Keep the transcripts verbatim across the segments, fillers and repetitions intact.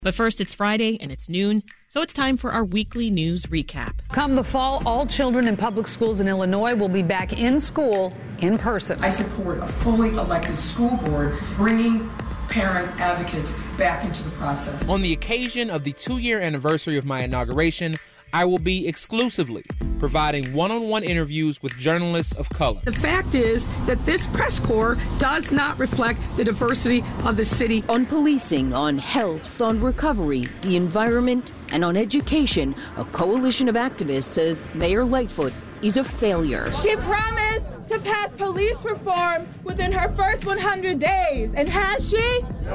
But first, it's Friday and it's noon, so it's time for our weekly news recap. Come the fall, all children in public schools in Illinois will be back in school in person. I support a fully elected school board bringing parent advocates back into the process. On the occasion of the two-year anniversary of my inauguration, I will be exclusively providing one-on-one interviews with journalists of color. The fact is that this press corps does not reflect the diversity of the city. On policing, on health, on recovery, the environment, and on education, a coalition of activists says Mayor Lightfoot is a failure. She promised to pass police reform within her first one hundred days. And has she?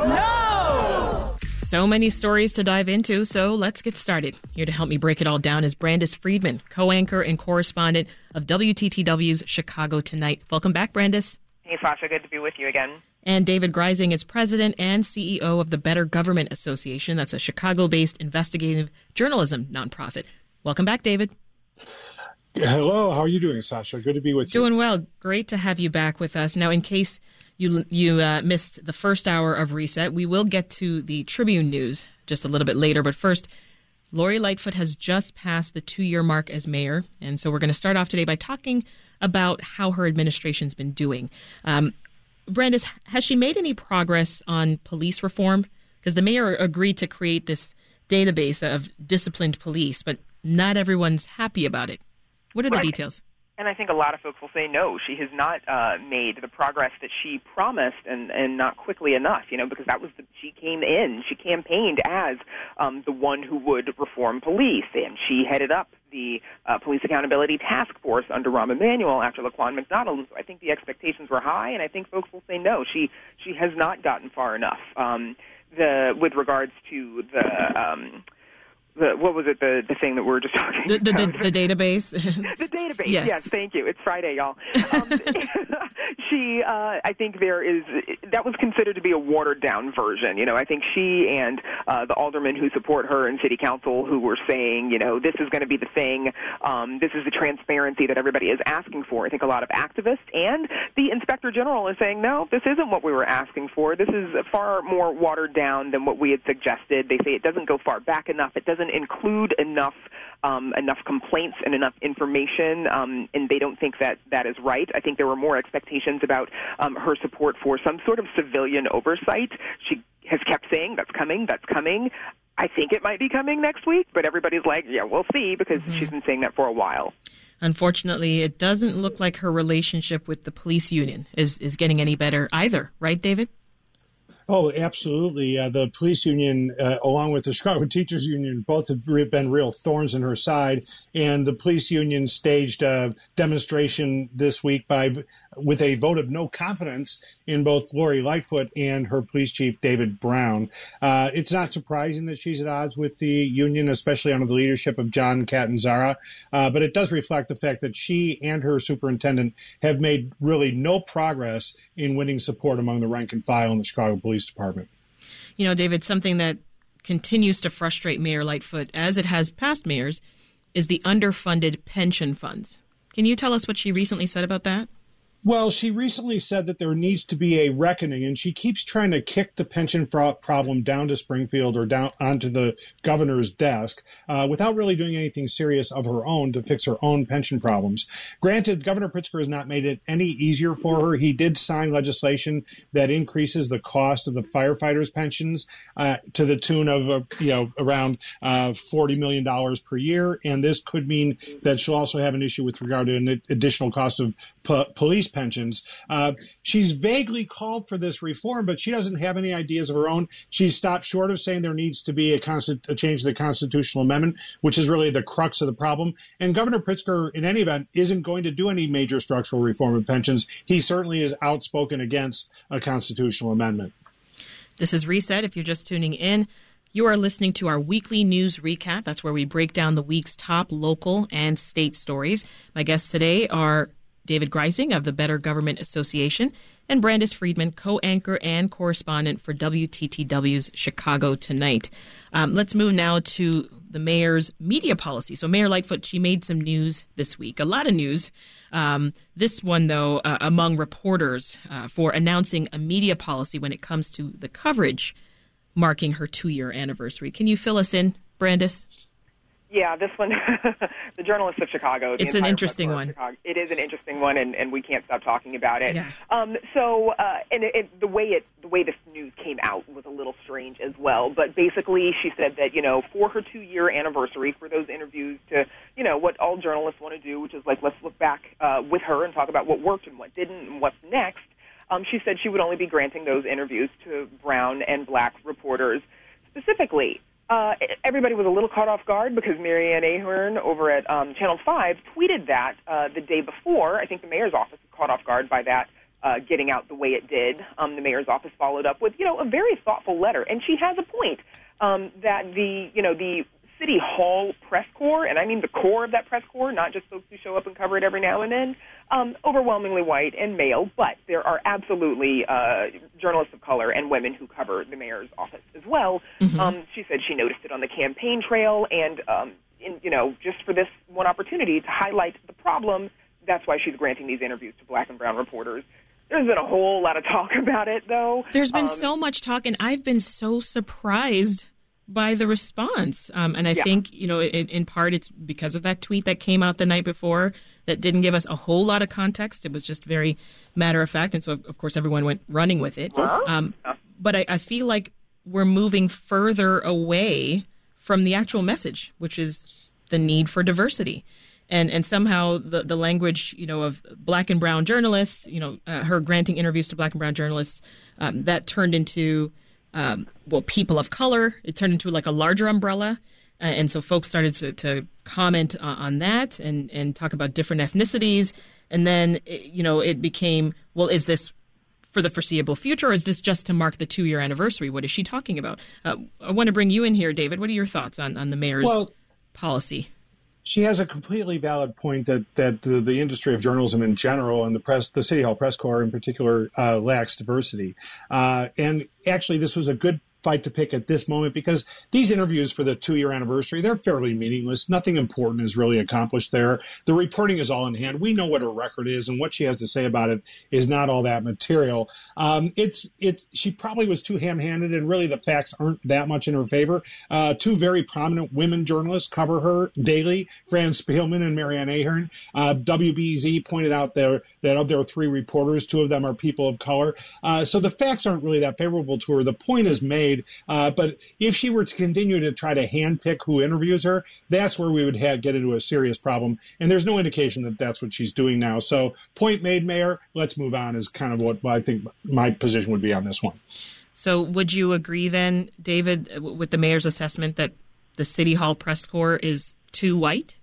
No! So many stories to dive into, so let's get started. Here to help me break it all down is Brandis Friedman, co-anchor and correspondent of W T T W's Chicago Tonight. Welcome back, Brandis. Hey, Sasha. Good to be with you again. And David Greising is president and C E O of the Better Government Association. That's a Chicago-based investigative journalism nonprofit. Welcome back, David. Hello. How are you doing, Sasha? Good to be with you. Doing well. Great to have you back with us. Now, in case you you uh, missed the first hour of Reset, we will get to the Tribune news just a little bit later. But first, Lori Lightfoot has just passed the two-year mark as mayor. And so we're going to start off today by talking about how her administration's been doing. Um, Brandis, has she made any progress on police reform? Because the mayor agreed to create this database of disciplined police, but not everyone's happy about it. What are the right. details? And I think a lot of folks will say no, she has not uh, made the progress that she promised, and, and not quickly enough, you know, because that was the, she came in, she campaigned as um, the one who would reform police, and she headed up the uh, Police Accountability Task Force under Rahm Emanuel after Laquan McDonald. And so I think the expectations were high, and I think folks will say no, she she has not gotten far enough. Um, the with regards to the um, The, what was it, the, the thing that we were just talking the, the, about? The, the database? The database, yes. yes, thank you. It's Friday, y'all. Um, she, uh, I think there is, that was considered to be a watered-down version. You know, I think she and uh, the aldermen who support her in city council who were saying, you know, this is going to be the thing, um, this is the transparency that everybody is asking for. I think a lot of activists and the inspector general is saying, no, this isn't what we were asking for. This is far more watered down than what we had suggested. They say it doesn't go far back enough. It doesn't include enough um, enough complaints and enough information, um, and they don't think that that is right. I think there were more expectations about um, her support for some sort of civilian oversight. She has kept saying that's coming, that's coming. I think it might be coming next week, but everybody's like, yeah, we'll see, because mm-hmm. she's been saying that for a while. Unfortunately, it doesn't look like her relationship with the police union is, is getting any better either, right, David? Oh, absolutely. Uh, the police union, uh, along with the Chicago Teachers Union, both have been real thorns in her side. And the police union staged a demonstration this week by with a vote of no confidence in both Lori Lightfoot and her police chief, David Brown. Uh, it's not surprising that she's at odds with the union, especially under the leadership of John Catanzara. Uh, but it does reflect the fact that she and her superintendent have made really no progress in winning support among the rank and file in the Chicago Police Department. You know, David, something that continues to frustrate Mayor Lightfoot, as it has past mayors, is the underfunded pension funds. Can you tell us what she recently said about that? Well, she recently said that there needs to be a reckoning, and she keeps trying to kick the pension fraud problem down to Springfield or down onto the governor's desk uh, without really doing anything serious of her own to fix her own pension problems. Granted, Governor Pritzker has not made it any easier for her. He did sign legislation that increases the cost of the firefighters' pensions uh, to the tune of uh, you know around uh, forty million dollars per year, and this could mean that she'll also have an issue with regard to an additional cost of p- police pensions. Uh, she's vaguely called for this reform, but she doesn't have any ideas of her own. She's stopped short of saying there needs to be a, consti- a change to the constitutional amendment, which is really the crux of the problem. And Governor Pritzker, in any event, isn't going to do any major structural reform of pensions. He certainly is outspoken against a constitutional amendment. This is Reset. If you're just tuning in, you are listening to our weekly news recap. That's where we break down the week's top local and state stories. My guests today are David Greising of the Better Government Association and Brandis Friedman, co-anchor and correspondent for W T T W's Chicago Tonight. Um, let's move now to the mayor's media policy. So Mayor Lightfoot, she made some news this week, a lot of news. Um, this one, though, uh, among reporters uh, for announcing a media policy when it comes to the coverage marking her two-year anniversary. Can you fill us in, Brandis? Yeah, this one, the Journalists of Chicago. The it's an interesting one. It is an interesting one, and, and we can't stop talking about it. Yeah. Um, so, uh, and it, it, the way it, the way this news came out was a little strange as well. But basically, she said that you know, for her two-year anniversary, for those interviews, to you know, what all journalists want to do, which is like let's look back uh, with her and talk about what worked and what didn't and what's next. Um, she said she would only be granting those interviews to brown and black reporters specifically. Uh, everybody was a little caught off guard because Marianne Ahern over at um, Channel five tweeted that uh, the day before. I think the mayor's office was caught off guard by that uh, getting out the way it did. Um, the mayor's office followed up with, you know, a very thoughtful letter. And she has a point um, that the, you know, the City Hall press corps, and I mean the core of that press corps, not just folks who show up and cover it every now and then, um, overwhelmingly white and male, but there are absolutely uh, journalists of color and women who cover the mayor's office as well. Mm-hmm. Um, she said she noticed it on the campaign trail, and um, in, you know, just for this one opportunity to highlight the problem, that's why she's granting these interviews to black and brown reporters. There's been a whole lot of talk about it, though. There's been um, so much talk, and I've been so surprised by the response. Um, and I yeah. think, you know, in, in part it's because of that tweet that came out the night before that didn't give us a whole lot of context. It was just very matter of fact. And so, of course, everyone went running with it. Um, but I, I feel like we're moving further away from the actual message, which is the need for diversity. And and somehow the, the language, you know, of black and brown journalists, you know, uh, her granting interviews to black and brown journalists, um, that turned into Um, well, people of color. It turned into like a larger umbrella. Uh, and so folks started to, to comment uh, on that and, and talk about different ethnicities. And then, you know, it became, well, is this for the foreseeable future or is this just to mark the two-year anniversary? What is she talking about? Uh, I want to bring you in here, David. What are your thoughts on, on the mayor's well, policy? She has a completely valid point that that the, the industry of journalism in general and the press, the City Hall press corps in particular, uh, lacks diversity. Uh, and actually, this was a good fight to pick at this moment because these interviews for the two-year anniversary, they're fairly meaningless. Nothing important is really accomplished there. The reporting is all in hand. We know what her record is, and what she has to say about it is not all that material. Um, it's it. She probably was too ham-handed, and really the facts aren't that much in her favor. Uh, two very prominent women journalists cover her daily, Fran Spielman and Marianne Ahern. Uh, W B Z pointed out there that of their three reporters, two of them are people of color. Uh, so the facts aren't really that favorable to her. The point is made. Uh, but if she were to continue to try to handpick who interviews her, that's where we would have, get into a serious problem. And there's no indication that that's what she's doing now. So point made, Mayor. Let's move on is kind of what I think my position would be on this one. So would you agree then, David, with the mayor's assessment that the City Hall press corps is too white?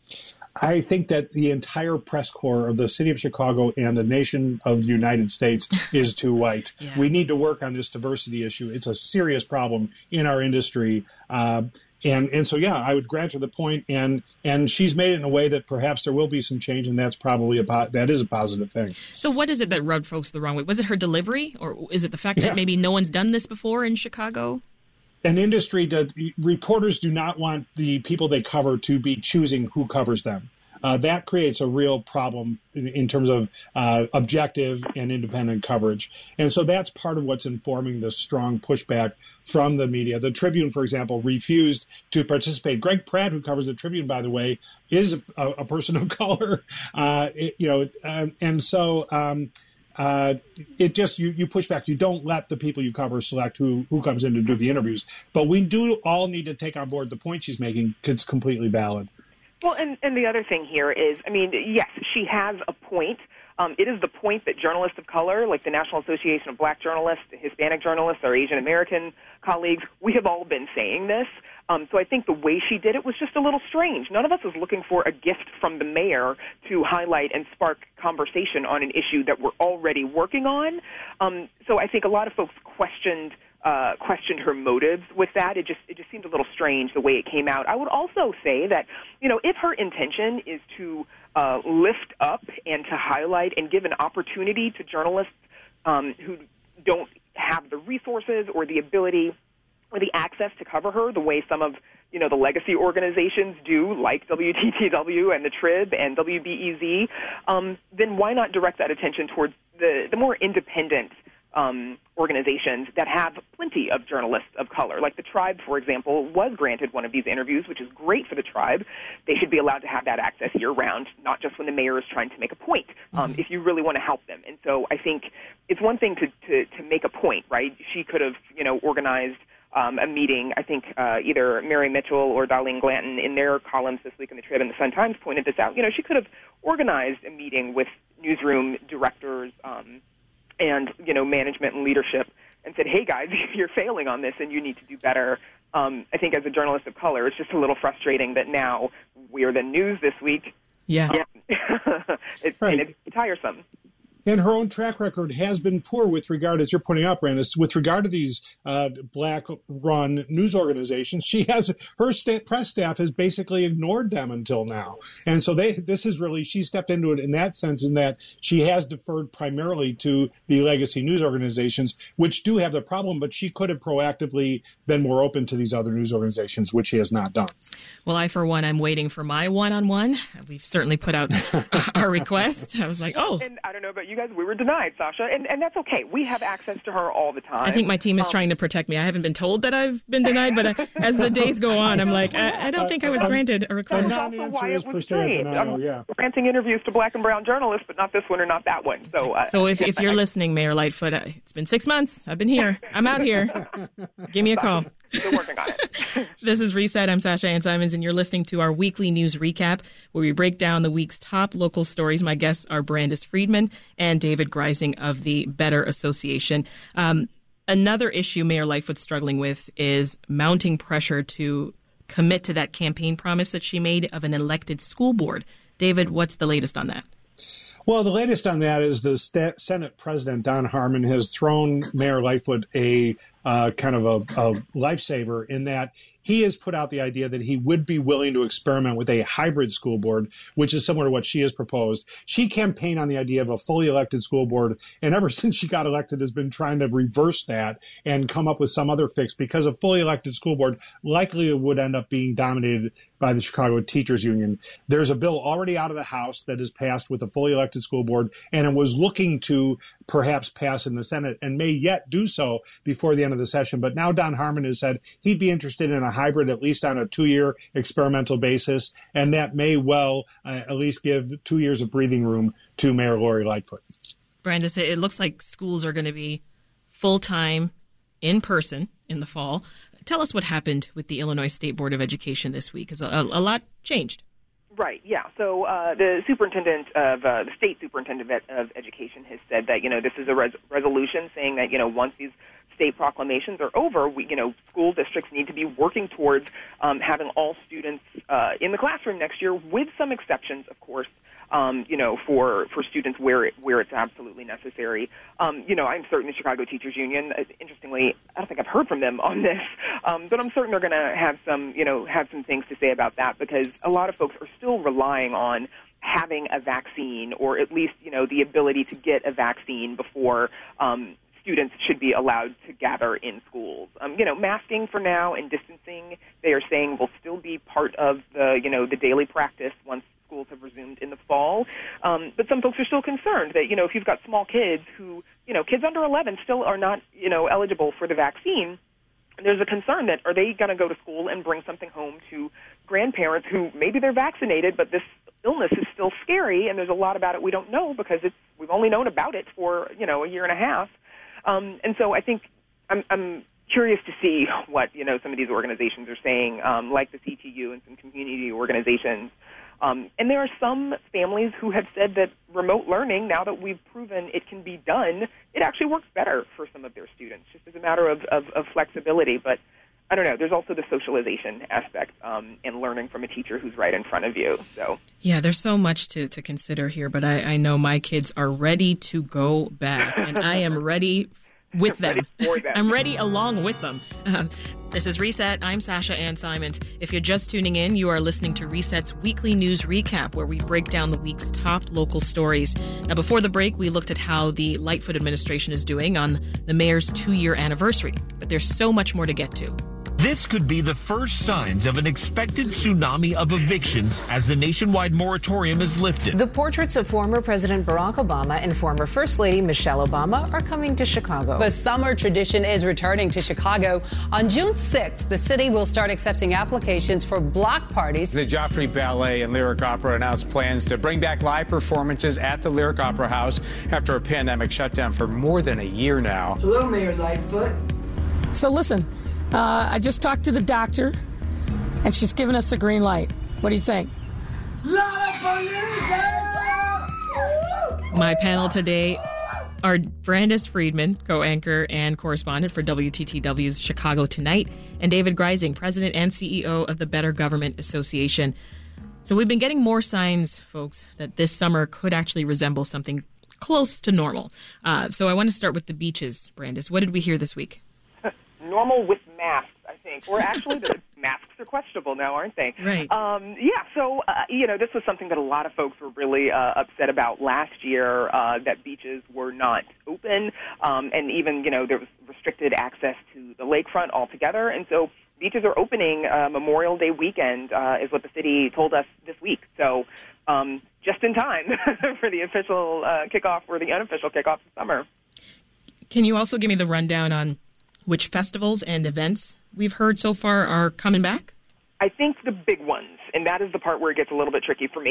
I think that the entire press corps of the city of Chicago and the nation of the United States is too white. Yeah. We need to work on this diversity issue. It's a serious problem in our industry. Uh, and, and so, yeah, I would grant her the point, and and she's made it in a way that perhaps there will be some change, and that's probably a po- that is a positive thing. So what is it that rubbed folks the wrong way? Was it her delivery, or is it the fact yeah. that maybe no one's done this before in Chicago? An industry that reporters do not want the people they cover to be choosing who covers them. Uh, that creates a real problem in, in terms of uh, objective and independent coverage. And so that's part of what's informing the strong pushback from the media. The Tribune, for example, refused to participate. Greg Pratt, who covers the Tribune, by the way, is a, a person of color. Uh, it, you know, uh, and so um, uh, it just you, you push back. You don't let the people you cover select who who comes in to do the interviews. But we do all need to take on board the point she's making. It's completely valid. Well, and, and the other thing here is, I mean, yes, she has a point. Um, it is the point that journalists of color, like the National Association of Black Journalists, Hispanic journalists, our Asian American colleagues, we have all been saying this. Um, so I think the way she did it was just a little strange. None of us is looking for a gift from the mayor to highlight and spark conversation on an issue that we're already working on. Um, so I think a lot of folks questioned Uh, questioned her motives with that. It just it just seemed a little strange the way it came out. I would also say that, you know, if her intention is to uh, lift up and to highlight and give an opportunity to journalists um, who don't have the resources or the ability or the access to cover her the way some of, you know, the legacy organizations do, like W T T W and the Trib and W B E Z, um, then why not direct that attention towards the, the more independent um, organizations that have plenty of journalists of color. Like the Tribe, for example, was granted one of these interviews, which is great for the Tribe. They should be allowed to have that access year-round, not just when the mayor is trying to make a point, um, mm-hmm. if you really want to help them. And so I think it's one thing to, to, to make a point, right? She could have, you know, organized Um, a meeting. I think uh, either Mary Mitchell or Darlene Glanton in their columns this week in the Trib and the Sun-Times pointed this out. You know, she could have organized a meeting with newsroom directors um, and, you know, management and leadership and said, hey, guys, you're failing on this and you need to do better. Um, I think as a journalist of color, it's just a little frustrating that now we're the news this week. Yeah. yeah. it's, right. and it's tiresome. And her own track record has been poor with regard, as you're pointing out, Brandis, with regard to these uh, black-run news organizations. She has her sta- press staff has basically ignored them until now, and so they. This is really she stepped into it in that sense, in that she has deferred primarily to the legacy news organizations, which do have the problem. But she could have proactively been more open to these other news organizations, which she has not done. Well, I, for one, I'm waiting for my one-on-one. We've certainly put out our request. I was like, oh. And I don't know about you guys, we were denied, Sasha, and, and that's okay. We have access to her all the time. I think my team is um, trying to protect me. I haven't been told that I've been denied, but uh, as the days go on, I'm like, I, I don't think I was granted a request. That's also why it was strange. I'm yeah. granting interviews to black and brown journalists, but not this one or not that one. So, uh, so if, if you're listening, Mayor Lightfoot, uh, it's been six months. I've been here. I'm out here. Give me a call. Still working on it. This is Reset. I'm Sasha Ann Simons, and you're listening to our weekly news recap, where we break down the week's top local stories. My guests are Brandis Friedman and David Greising of the Better Association. Um, another issue Mayor Lightfoot's struggling with is mounting pressure to commit to that campaign promise that she made of an elected school board. David, what's the latest on that? Well, the latest on that is the St- Senate President, Don Harmon, has thrown Mayor Lightfoot a uh, kind of a, a lifesaver in that he has put out the idea that he would be willing to experiment with a hybrid school board, which is similar to what she has proposed. She campaigned on the idea of a fully elected school board, and ever since she got elected has been trying to reverse that and come up with some other fix, because a fully elected school board likely would end up being dominated by the Chicago Teachers Union. There's a bill already out of the House that is passed with a fully elected school board, and it was looking to perhaps pass in the Senate and may yet do so before the end of the session. But now Don Harmon has said he'd be interested in a hybrid, at least on a two-year experimental basis, and that may well uh, at least give two years of breathing room to Mayor Lori Lightfoot. Brandis, it looks like schools are going to be full-time, in person in the fall. Tell us what happened with the Illinois State Board of Education this week, because a, a lot changed. Right, yeah. So uh, the superintendent of, uh, the state superintendent of education has said that, you know, this is a res- resolution saying that, you know, once these state proclamations are over, we, you know, school districts need to be working towards um, having all students uh, in the classroom next year, with some exceptions, of course, um, you know, for, for students where it, where it's absolutely necessary. Um, you know, I'm certain the Chicago Teachers Union, uh, interestingly, I don't think I've heard from them on this, um, but I'm certain they're going to have some, you know, have some things to say about that, because a lot of folks are still relying on having a vaccine, or at least, you know, the ability to get a vaccine before um, students should be allowed to gather in schools. Um, you know, masking for now and distancing, they are saying, will still be part of the, you know, the daily practice once schools have resumed in the fall. Um, but some folks are still concerned that, you know, if you've got small kids who, you know, kids under eleven still are not, you know, eligible for the vaccine, there's a concern that, are they going to go to school and bring something home to grandparents who maybe they're vaccinated, but this illness is still scary, and there's a lot about it we don't know because it's we've only known about it for, you know, a year and a half. Um, and so I think I'm, I'm curious to see what, you know, some of these organizations are saying, um, like the C T U and some community organizations. Um, and there are some families who have said that remote learning, now that we've proven it can be done, it actually works better for some of their students, just as a matter of, of, of flexibility. But I don't know. There's also the socialization aspect um, and learning from a teacher who's right in front of you. So yeah, there's so much to, to consider here, but I, I know my kids are ready to go back, and I am ready with them. Ready them. I'm ready along with them. Uh, this is Reset. I'm Sasha Ann Simons. If you're just tuning in, you are listening to Reset's weekly news recap, where we break down the week's top local stories. Now, before the break, we looked at how the Lightfoot administration is doing on the mayor's two-year anniversary, but there's so much more to get to. This could be the first signs of an expected tsunami of evictions as the nationwide moratorium is lifted. The portraits of former President Barack Obama and former First Lady Michelle Obama are coming to Chicago. The summer tradition is returning to Chicago. On June sixth, the city will start accepting applications for block parties. The Joffrey Ballet and Lyric Opera announced plans to bring back live performances at the Lyric Opera House after a pandemic shutdown for more than a year now. Hello, Mayor Lightfoot. So listen, uh, I just talked to the doctor, and she's given us a green light. What do you think? My panel today are Brandis Friedman, co-anchor and correspondent for W T T W's Chicago Tonight, and David Greising, president and C E O of the Better Government Association. So we've been getting more signs, folks, that this summer could actually resemble something close to normal. Uh, so I want to start with the beaches, Brandis. What did we hear this week? Normal with masks, I think. Or actually, the masks are questionable now, aren't they? Right. Um, yeah, so, uh, you know, this was something that a lot of folks were really uh, upset about last year, uh, that beaches were not open, um, and even, you know, there was restricted access to the lakefront altogether. And so beaches are opening uh, Memorial Day weekend, uh, is what the city told us this week. So um, just in time for the official uh, kickoff or the unofficial kickoff of summer. Can you also give me the rundown on which festivals and events we've heard so far are coming back? I think the big ones, and that is the part where it gets a little bit tricky for me.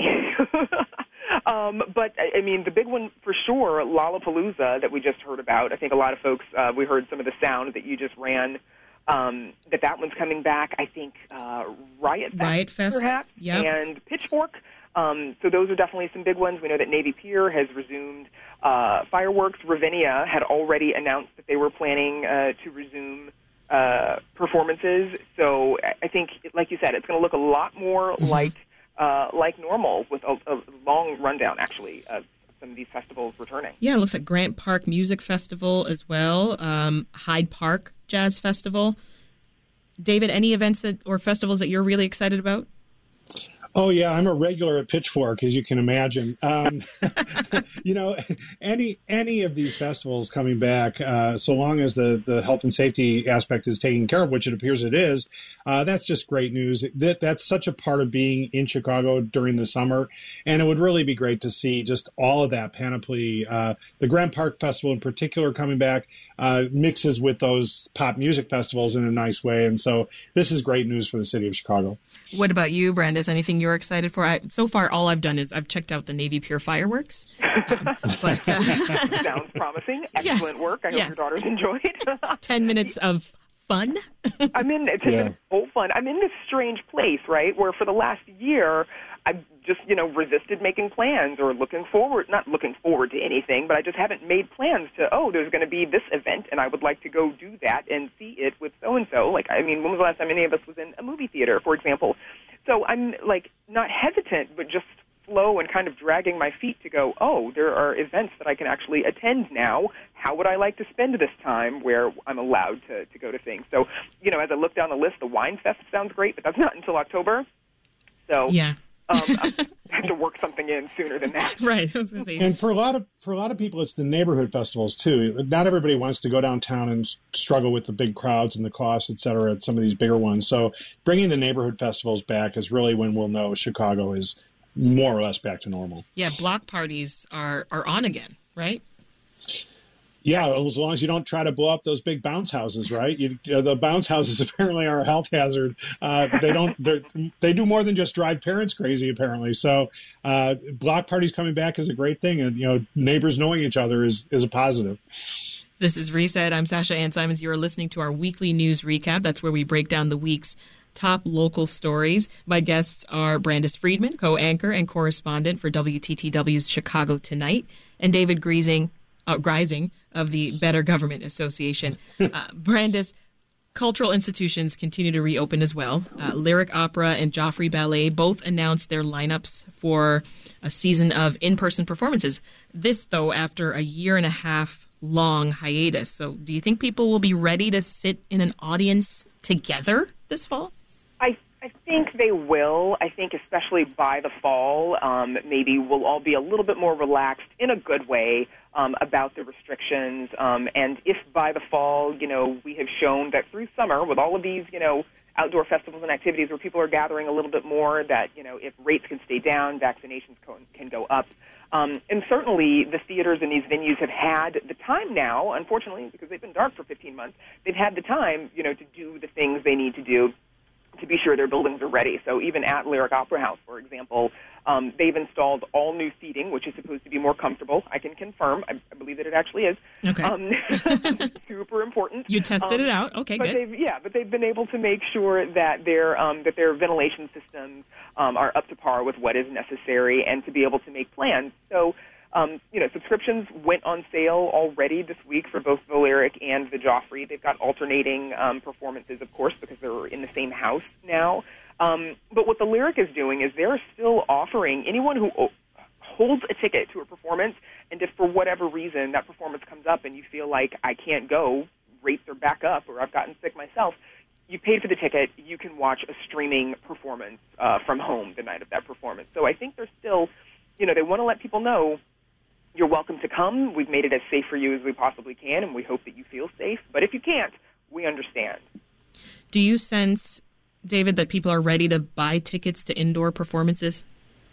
um, but, I mean, the big one for sure, Lollapalooza that we just heard about. I think a lot of folks, uh, we heard some of the sound that you just ran, um, that that one's coming back. I think uh, Riot Fest, Riot Fest, perhaps, yep. and Pitchfork. Um, so those are definitely some big ones. We know that Navy Pier has resumed uh, fireworks. Ravinia had already announced that they were planning uh, to resume uh, performances. So I think, like you said, it's going to look a lot more mm-hmm. like uh, like normal, with a, a long rundown, actually, of some of these festivals returning. Yeah, it looks like Grant Park Music Festival as well, um, Hyde Park Jazz Festival. David, any events that or festivals that you're really excited about? Oh, yeah, I'm a regular at Pitchfork, as you can imagine. Um, you know, any any of these festivals coming back, uh, so long as the, the health and safety aspect is taken care of, which it appears it is, uh, that's just great news. That That's such a part of being in Chicago during the summer, and it would really be great to see just all of that panoply. Uh, the Grant Park Festival in particular coming back uh, mixes with those pop music festivals in a nice way, and so this is great news for the city of Chicago. What about you, Brandis? Anything you're excited for? I, so far, all I've done is I've checked out the Navy Pier fireworks. Um, but, uh, Sounds promising. Excellent yes, work. I hope yes. your daughters enjoyed. Ten minutes of fun. I'm in ten yeah. minutes of fun. I'm in this strange place, right, where for the last year I've just, you know, resisted making plans or looking forward, not looking forward to anything, but I just haven't made plans to, oh, there's going to be this event and I would like to go do that and see it with so-and-so. Like, I mean, when was the last time any of us was in a movie theater, for example? So I'm, like, not hesitant, but just slow and kind of dragging my feet to go, oh, there are events that I can actually attend now. How would I like to spend this time where I'm allowed to, to go to things? So, you know, as I look down the list, the Wine Fest sounds great, but that's not until October. So yeah. um, I have to work something in sooner than that. Right. I was gonna say. And for a lot of for a lot of people, it's the neighborhood festivals too. Not everybody wants to go downtown and struggle with the big crowds and the costs, et cetera, at some of these bigger ones. So bringing the neighborhood festivals back is really when we'll know Chicago is more or less back to normal. Yeah, block parties are, are on again, right? Yeah, as long as you don't try to blow up those big bounce houses, right? You, uh, the bounce houses apparently are a health hazard. Uh, they don't. They do more than just drive parents crazy, apparently. So, uh, block parties coming back is a great thing, and you know, neighbors knowing each other is is a positive. This is Reset. I'm Sasha Ann Simons. You are listening to our weekly news recap. That's where we break down the week's top local stories. My guests are Brandis Friedman, co-anchor and correspondent for W T T W's Chicago Tonight, and David Greising, uh, Greising of the Better Government Association. Uh, Brandis, cultural institutions continue to reopen as well. Uh, Lyric Opera and Joffrey Ballet both announced their lineups for a season of in-person performances. This, though, after a year and a half long hiatus. So do you think people will be ready to sit in an audience together this fall? I I think they will. I think especially by the fall, um, maybe we'll all be a little bit more relaxed in a good way um, about the restrictions. Um, and if by the fall, you know, we have shown that through summer with all of these, you know, outdoor festivals and activities where people are gathering a little bit more, that, you know, if rates can stay down, vaccinations can, can go up. Um, and certainly the theaters and these venues have had the time now, unfortunately, because they've been dark for fifteen months, they've had the time, you know, to do the things they need to do to be sure their buildings are ready. So even at Lyric Opera House, for example, um, they've installed all new seating, which is supposed to be more comfortable. I can confirm. I, I believe that it actually is. Okay. Um, super important. You tested um, it out. Okay, but good. They've, yeah, but they've been able to make sure that their um, that their ventilation systems um, are up to par with what is necessary, and to be able to make plans. So. Um, you know, subscriptions went on sale already this week for both the Lyric and the Joffrey. They've got alternating um, performances, of course, because they're in the same house now. Um, but what the Lyric is doing is they're still offering anyone who o- holds a ticket to a performance, and if for whatever reason that performance comes up and you feel like I can't go, rates are back up, or I've gotten sick myself, you paid for the ticket, you can watch a streaming performance uh, from home the night of that performance. So I think they're still, you know, they want to let people know you're welcome to come. We've made it as safe for you as we possibly can, and we hope that you feel safe. But if you can't, we understand. Do you sense, David, that people are ready to buy tickets to indoor performances?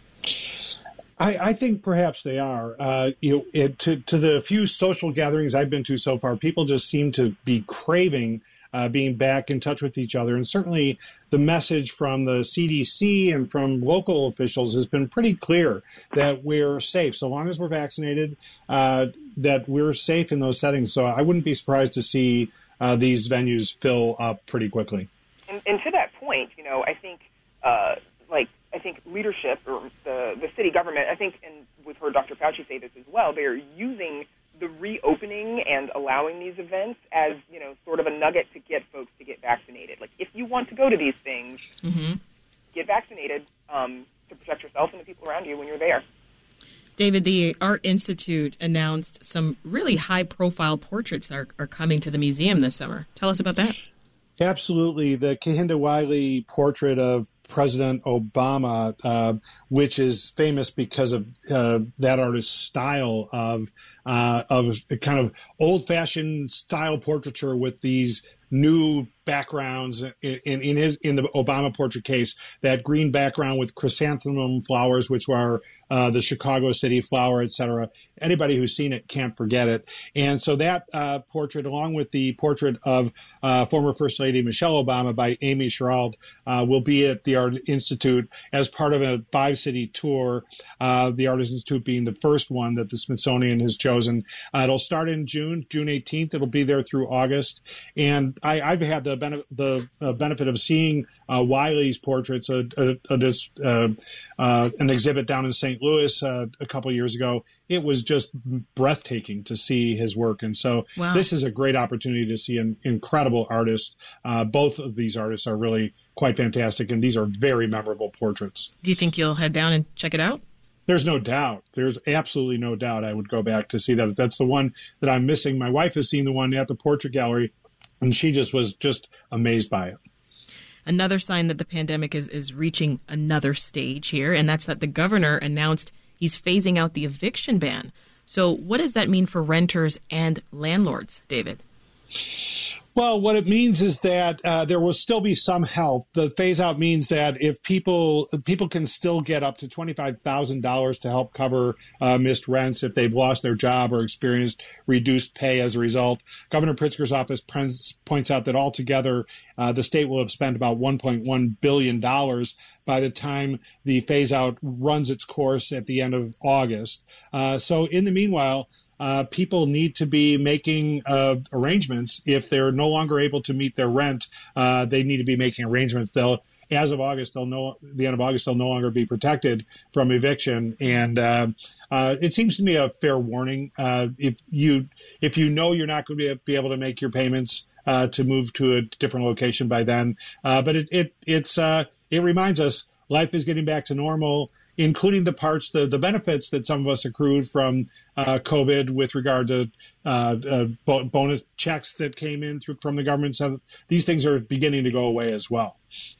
I, I think perhaps they are. Uh, you know, it, to, to the few social gatherings I've been to so far, people just seem to be craving Uh, being back in touch with each other. And certainly the message from the C D C and from local officials has been pretty clear that we're safe. So long as we're vaccinated, uh, that we're safe in those settings. So I wouldn't be surprised to see uh, these venues fill up pretty quickly. And, and to that point, you know, I think, uh, like, I think leadership or the, the city government, I think, and we've heard Doctor Fauci say this as well, they're using the reopening and allowing these events as, you know, sort of a nugget to get folks to get vaccinated. Like, if you want to go to these things, mm-hmm. get vaccinated um, to protect yourself and the people around you when you're there. David, the Art Institute announced some really high-profile portraits are, are coming to the museum this summer. Tell us about that. Absolutely. The Kehinde Wiley portrait of President Obama, uh, which is famous because of uh, that artist's style of uh, of kind of old-fashioned style portraiture with these new backgrounds. In, in, in his in the Obama portrait case, that green background with chrysanthemum flowers, which are uh, the Chicago city flower, et cetera. Anybody who's seen it can't forget it. And so that uh, portrait, along with the portrait of uh, former First Lady Michelle Obama by Amy Sherald, uh, will be at the Art Institute as part of a five-city tour, uh, the Art Institute being the first one that the Smithsonian has chosen. Uh, it'll start in June, June eighteenth. It'll be there through August. And I, I've had the, benef- the uh, benefit of seeing uh, Wiley's portraits, uh, uh, uh, uh, an exhibit down in Saint Louis uh, a couple of years ago. It was just breathtaking to see his work. And so wow. This is a great opportunity to see an incredible artist. Uh, both of these artists are really quite fantastic, and these are very memorable portraits. Do you think you'll head down and check it out? There's no doubt. There's absolutely no doubt I would go back to see that. That's the one that I'm missing. My wife has seen the one at the Portrait Gallery, and she just was just amazed by it. Another sign that the pandemic is, is reaching another stage here, and that's that the governor announced he's phasing out the eviction ban. So what does that mean for renters and landlords, David? Well, what it means is that uh, there will still be some help. The phase out means that if people people can still get up to twenty-five thousand dollars to help cover uh, missed rents if they've lost their job or experienced reduced pay as a result. Governor Pritzker's office points out that altogether uh, the state will have spent about one point one billion dollars by the time the phase out runs its course at the end of August. Uh, so in the meanwhile, Uh, people need to be making uh, arrangements. If they're no longer able to meet their rent, uh, they need to be making arrangements. They'll, as of August, they'll no, the end of August, they'll no longer be protected from eviction. And uh, uh, it seems to me a fair warning. Uh, if you if you know you're not going to be able to make your payments uh, to move to a different location by then, uh, but it it it's uh, it reminds us life is getting back to normal, including the parts, the, the benefits that some of us accrued from uh, COVID with regard to uh, uh, bo- bonus checks that came in through from the government. So these things are beginning to go away as well.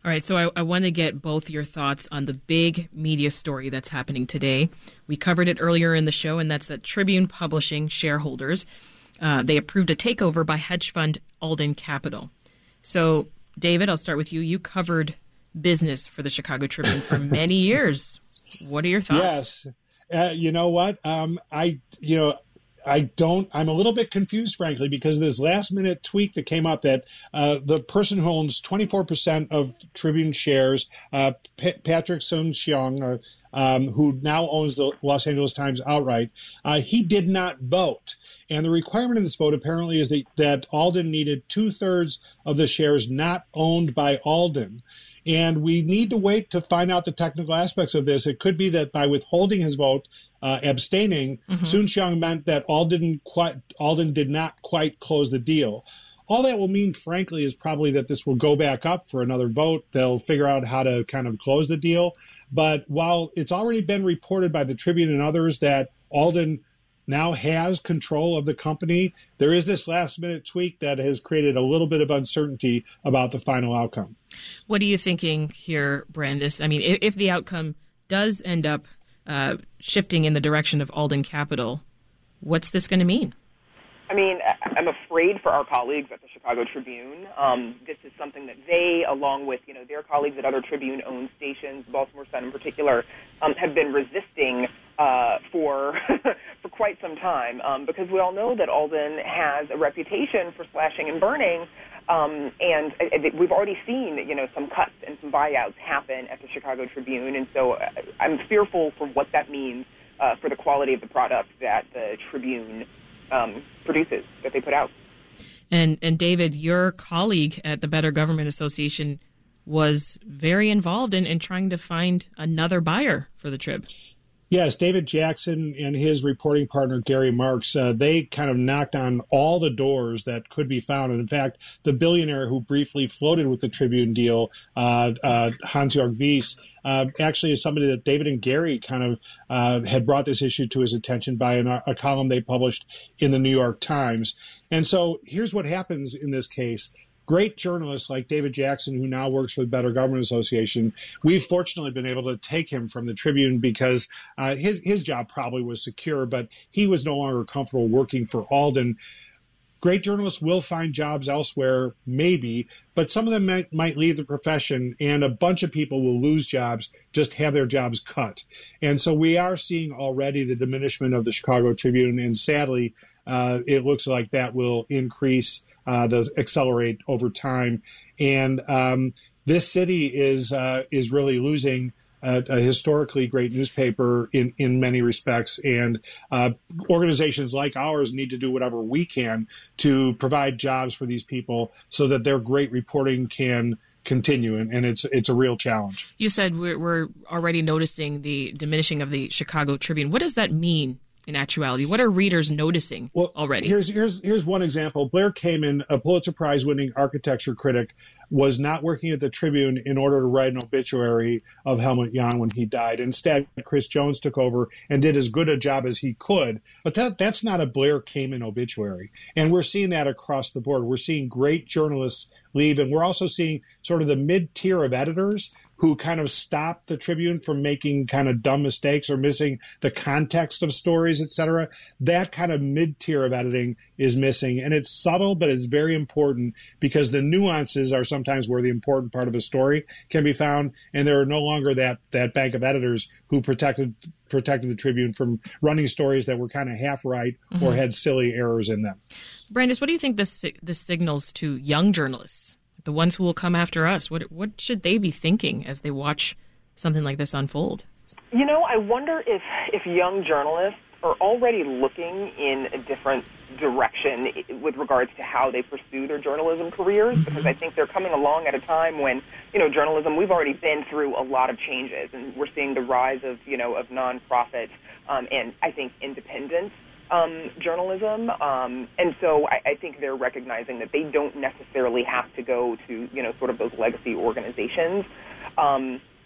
All right, so I, I want to get both your thoughts on the big media story that's happening today. We covered it earlier in the show, and that's that Tribune Publishing shareholders, uh, they approved a takeover by hedge fund Alden Capital. So, David, I'll start with you. You covered business for the Chicago Tribune for many years. What are your thoughts? Yes. Uh, you know what? Um, I, you know, I don't, I'm a little bit confused, frankly, because of this last minute tweak that came up that uh, the person who owns twenty-four percent of Tribune shares, uh, P- Patrick Soon-Shiong, uh, um, who now owns the Los Angeles Times outright, uh, he did not vote. And the requirement in this vote apparently is that, that Alden needed two thirds of the shares not owned by Alden. And we need to wait to find out the technical aspects of this. It could be that by withholding his vote, uh, abstaining, mm-hmm. Soon-Shiong meant that Alden, quite, Alden did not quite close the deal. All that will mean, frankly, is probably that this will go back up for another vote. They'll figure out how to kind of close the deal. But while it's already been reported by the Tribune and others that Alden now has control of the company, there is this last-minute tweak that has created a little bit of uncertainty about the final outcome. What are you thinking here, Brandis? I mean, if, if the outcome does end up uh, shifting in the direction of Alden Capital, what's this going to mean? I mean, I'm afraid for our colleagues at the Chicago Tribune. Um, this is something that they, along with, you know, their colleagues at other Tribune-owned stations, Baltimore Sun in particular, um, have been resisting uh, for for quite some time um, because we all know that Alden has a reputation for slashing and burning. Um, and uh, we've already seen, you know, some cuts and some buyouts happen at the Chicago Tribune. And so uh, I'm fearful for what that means uh, for the quality of the product that the Tribune um, produces, that they put out. And, and David, your colleague at the Better Government Association was very involved in, in trying to find another buyer for the Trib. Yes, David Jackson and his reporting partner, Gary Marks, uh, they kind of knocked on all the doors that could be found. And in fact, the billionaire who briefly floated with the Tribune deal, uh, uh, Hans-Jörg Wyss, uh, actually is somebody that David and Gary kind of uh, had brought this issue to his attention by an, a column they published in the New York Times. And so here's what happens in this case. Great journalists like David Jackson, who now works for the Better Government Association, we've fortunately been able to take him from the Tribune because uh, his his job probably was secure, but he was no longer comfortable working for Alden. Great journalists will find jobs elsewhere, maybe, but some of them might, might leave the profession, and a bunch of people will lose jobs, just have their jobs cut. And so we are seeing already the diminishment of the Chicago Tribune, and sadly, uh, it looks like that will increase Uh, those accelerate over time. And um, this city is uh, is really losing a, a historically great newspaper in, in many respects. And uh, organizations like ours need to do whatever we can to provide jobs for these people so that their great reporting can continue. And, and it's it's a real challenge. You said we're, we're already noticing the diminishing of the Chicago Tribune. What does that mean? In actuality, what are readers noticing well, already? Here's here's here's one example. Blair Kamin, a Pulitzer Prize-winning architecture critic, was not working at the Tribune in order to write an obituary of Helmut Jahn when he died. Instead, Chris Jones took over and did as good a job as he could. But that that's not a Blair Kamin obituary. And we're seeing that across the board. We're seeing great journalists leave, and we're also seeing sort of the mid-tier of editors who kind of stop the Tribune from making kind of dumb mistakes or missing the context of stories, et cetera. That kind of mid-tier of editing is missing. And it's subtle, but it's very important because the nuances are sometimes where the important part of a story can be found. And there are no longer that that bank of editors who protected protected the Tribune from running stories that were kind of half right mm-hmm. or had silly errors in them. Brandis, what do you think this this signals to young journalists, the ones who will come after us? What what should they be thinking as they watch something like this unfold? You know, I wonder if, if young journalists are already looking in a different direction with regards to how they pursue their journalism careers, mm-hmm. because I think they're coming along at a time when, you know, journalism, we've already been through a lot of changes, and we're seeing the rise of, you know, of nonprofit um, and, I think, independent um, journalism. Um, and so I, I think they're recognizing that they don't necessarily have to go to, you know, sort of those legacy organizations. Um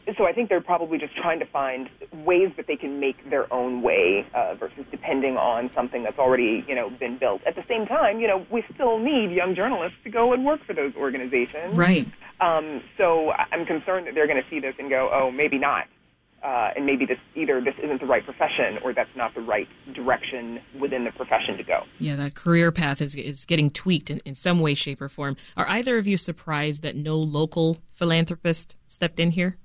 so I think they're probably just trying to find ways that they can make their own way uh, versus depending on something that's already, you know, been built. At the same time, you know, we still need young journalists to go and work for those organizations. Right. Um, so I'm concerned that they're going to see this and go, oh, maybe not. Uh, and maybe this either this isn't the right profession or that's not the right direction within the profession to go. Yeah, that career path is is getting tweaked in, in some way, shape, or form. Are either of you surprised that no local philanthropist stepped in here?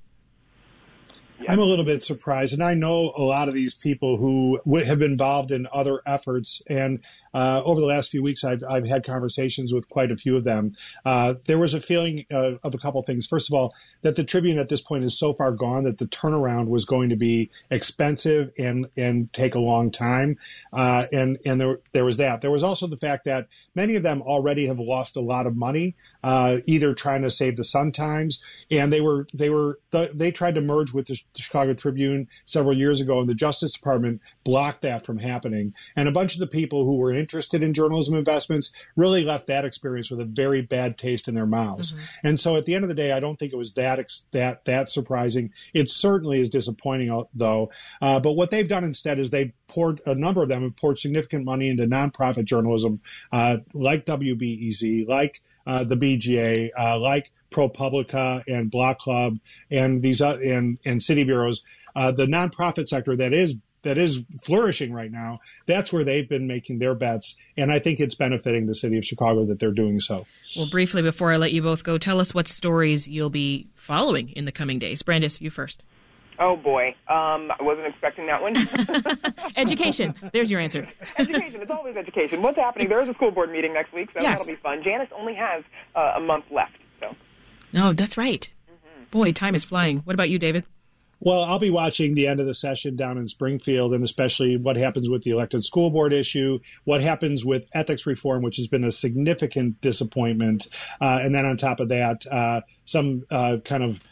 I'm a little bit surprised, and I know a lot of these people who have been involved in other efforts, and uh, over the last few weeks, I've, I've had conversations with quite a few of them. Uh, there was a feeling uh, of a couple things. First of all, that the Tribune at this point is so far gone that the turnaround was going to be expensive and and take a long time, uh, and and there there was that. There was also the fact that many of them already have lost a lot of money, uh, either trying to save the Sun-Times, and they were they were they tried to merge with the Chicago Tribune several years ago, and the Justice Department blocked that from happening. And a bunch of the people who were interested in journalism investments really left that experience with a very bad taste in their mouths. Mm-hmm. And so at the end of the day, I don't think it was that that that surprising. It certainly is disappointing, though. Uh, but what they've done instead is they've poured, a number of them have poured significant money into nonprofit journalism, uh, like W B E Z, like Uh, the B G A, uh, like ProPublica and Block Club and these uh, and and city bureaus, uh, the nonprofit sector that is that is flourishing right now. That's where they've been making their bets, and I think it's benefiting the city of Chicago that they're doing so. Well, briefly before I let you both go, tell us what stories you'll be following in the coming days. Brandis, you first. Oh, boy. Um, I wasn't expecting that one. Education. There's your answer. Education. It's always education. What's happening? There is a school board meeting next week, so yes. That'll be fun. Janice only has uh, a month left. So. No, that's right. Mm-hmm. Boy, time is flying. What about you, David? Well, I'll be watching the end of the session down in Springfield, and especially what happens with the elected school board issue, what happens with ethics reform, which has been a significant disappointment. Uh, and then on top of that, uh, some uh, kind of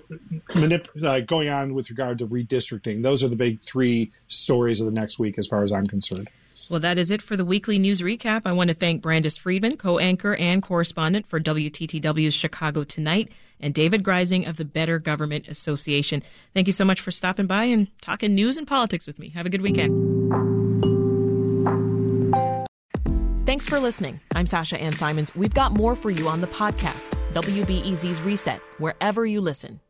Manip- uh, going on with regard to redistricting. Those are the big three stories of the next week as far as I'm concerned. Well, that is it for the weekly news recap. I want to thank Brandis Friedman, co-anchor and correspondent for W T T W's Chicago Tonight, and David Greising of the Better Government Association. Thank you so much for stopping by and talking news and politics with me. Have a good weekend. Thanks for listening. I'm Sasha Ann Simons. We've got more for you on the podcast, W B E Z's Reset, wherever you listen.